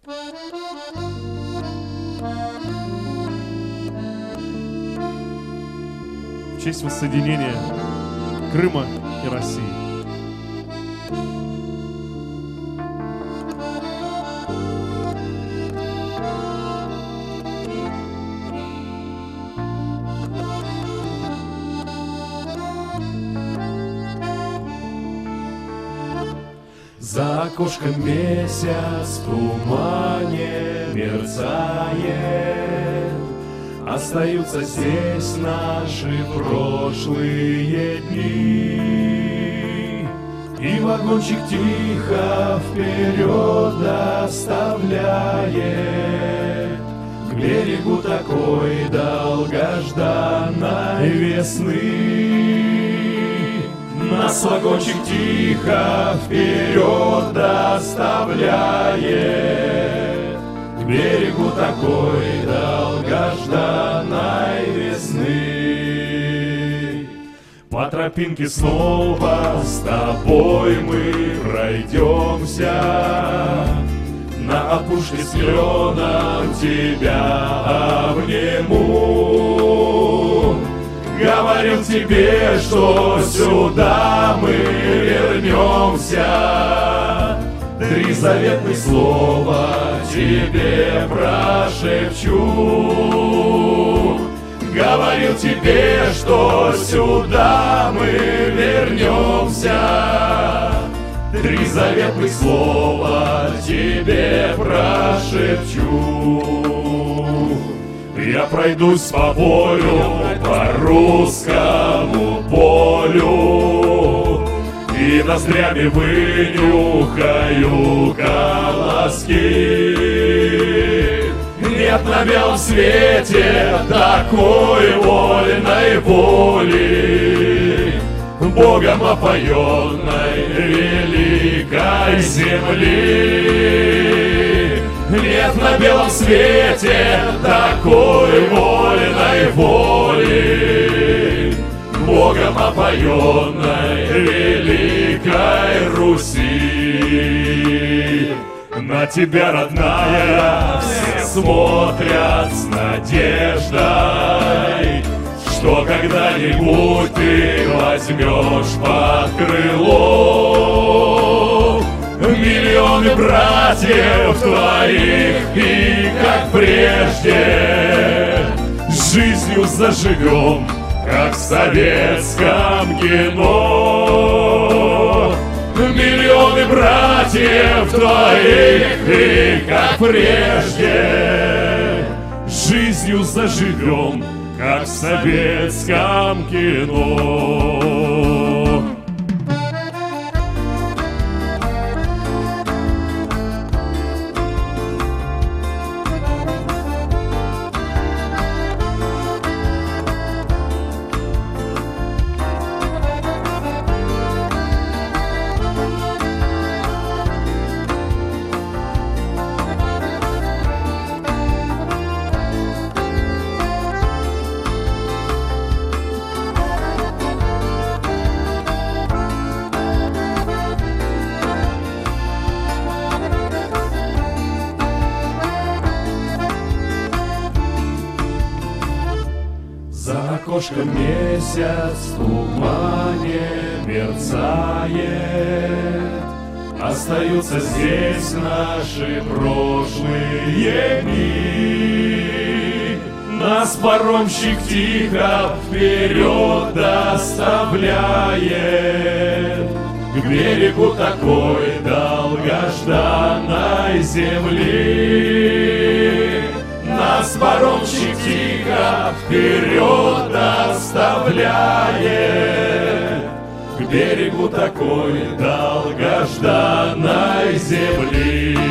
В честь воссоединения Крыма и России. За окошком месяц в тумане мерцает. Остаются здесь наши прошлые дни, и вагончик тихо вперед доставляет к берегу такой долгожданной весны. Нас вагончик тихо вперед доставляет к берегу такой долгожданной весны. По тропинке снова с тобой мы пройдемся, на опушке с кленом тебя обниму. Говорил тебе, что сюда мы вернемся, 3 заветных слова тебе прошепчу. Говорил тебе, что сюда мы вернемся, 3 заветных слова тебе прошепчу. Я пройдусь по полю, по русскому полю, и ноздрями вынюхаю колоски. Нет на белом свете такой вольной воли, Богом опоенной великой земли. Нет на белом свете такой вольной воли, Богом опоенной великой Руси. На тебя, родная, все смотрят с надеждой, что когда-нибудь ты возьмешь под крыло миллионы братьев твоих, и как прежде жизнью заживем, как в советском кино. Миллионы братьев твоих, и как прежде жизнью заживем, как в советском кино. За окошком месяц в тумане мерцает. Остаются здесь наши прошлые дни. Нас паромщик тихо вперед доставляет к берегу такой долгожданной земли. Нас паромщик тихо вперед доставляет к берегу такой долгожданной земли.